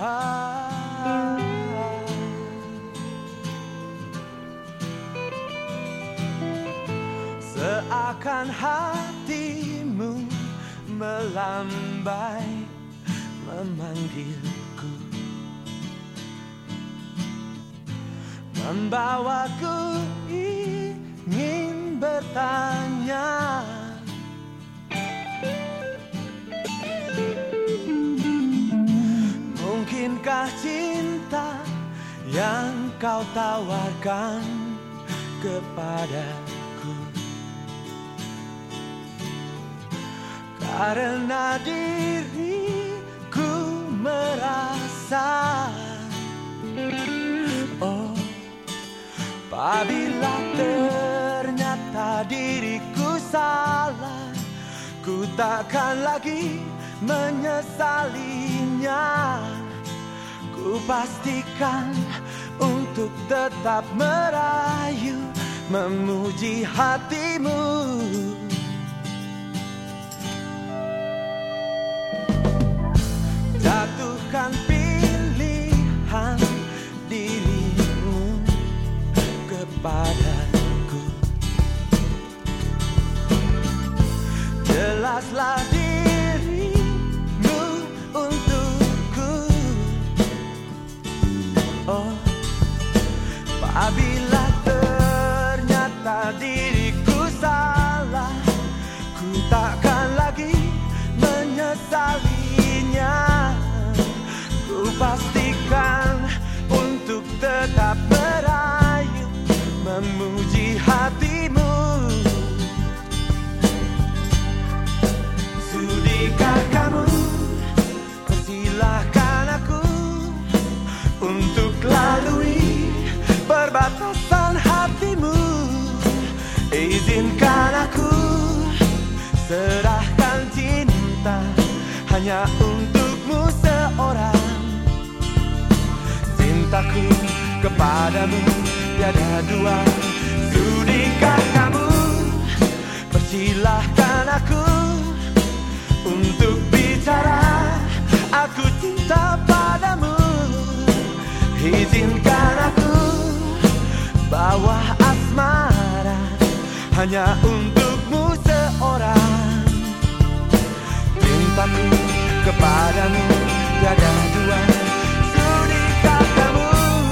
Seakan hatimu melambai memanggilku, membawaku ingin bertanya. Mungkinkah cinta yang kau tawarkan kepadaku? Karena diriku merasa, oh, apabila ternyata diriku salah, ku takkan lagi menyesalinya. Ku pastikan untuk tetap merayu, memuji hatimu. Jatuhkan pilihan dirimu kepadaku. Jelaslah dirimu untukku. Oh, apabila ternyata diriku salah, ku takkan lagi menyesalinya. Ku pastikan untuk tetap merayu, memuji hatimu. Sudikah kamu persilahkan aku untuk lalui perbatasan hatimu. Izinkan aku serahkan cinta hanya untukmu seorang. Cintaku kepadamu tiada dua. Sudikah kamu persilahkan aku untuk bicara, aku cinta padamu. Izinkan aku bawa asmara hanya untukmu seorang. Cintaku kepadamu tiada dua. Sudikah kamu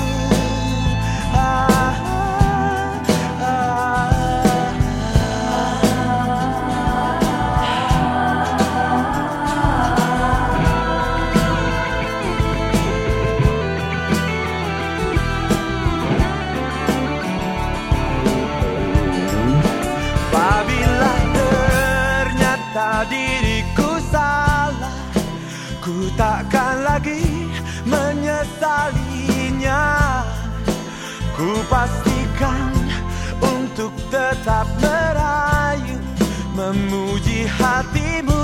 apabila ternyata diriku salah, ku takkan lagi menyesalinya. Ku pastikan untuk tetap merayu, memuji hatimu.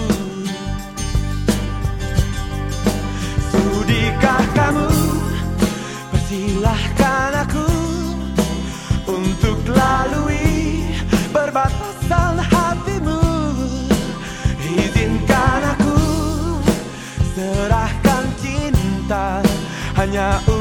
Sudikah kamu persilahkan aku untuk lalui perbatasan hatimu. Izinkan aku serahkan cinta hanya